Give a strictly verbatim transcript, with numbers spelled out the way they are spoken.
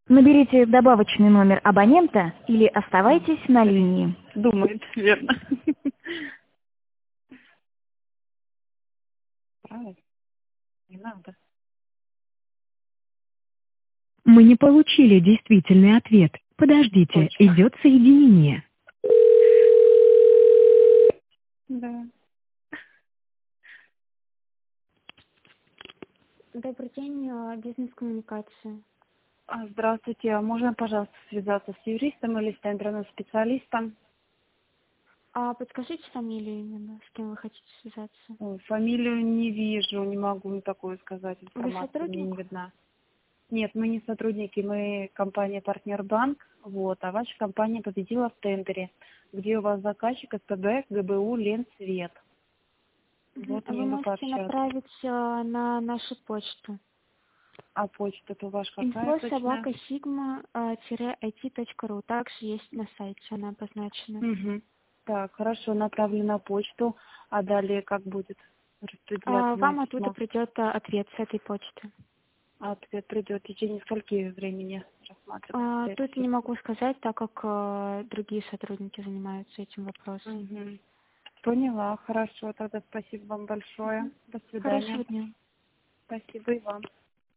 Наберите добавочный номер абонента или оставайтесь на линии. Думает, верно. Правильно? Не надо. Мы не получили действительный ответ. Подождите, Точно. идет соединение. Да. Добрый день, э, бизнес-коммуникации. А, Здравствуйте. А можно, пожалуйста, связаться с юристом или с тендерным специалистом? А подскажите фамилию именно, с кем вы хотите связаться? Ой, фамилию не вижу, не могу такое сказать. Вы Информация мне не сотрудник? видна. Нет, мы не сотрудники, мы компания «Партнер Банк», вот, а ваша компания победила в тендере, где у вас заказчик СПБ, ГБУ, Ленсвет. Мгм. Вот Вы мне бы можете пообщаться. направить э, на нашу почту. А почта-то у вас какая инфо точная? собака сигма ай ти точка ру. Также есть на сайте, она обозначена. Угу. Так, хорошо, направлю на почту, а далее как будет А распределяться мое вам оттуда письмо? придет э, ответ с этой почты. Ответ придет в течение скольки времени А, рассматривается это тут все? не могу сказать, так как э, другие сотрудники занимаются этим вопросом. Угу. Поняла, хорошо, тогда спасибо вам большое. До свидания. Хорошего дня. Спасибо и вам.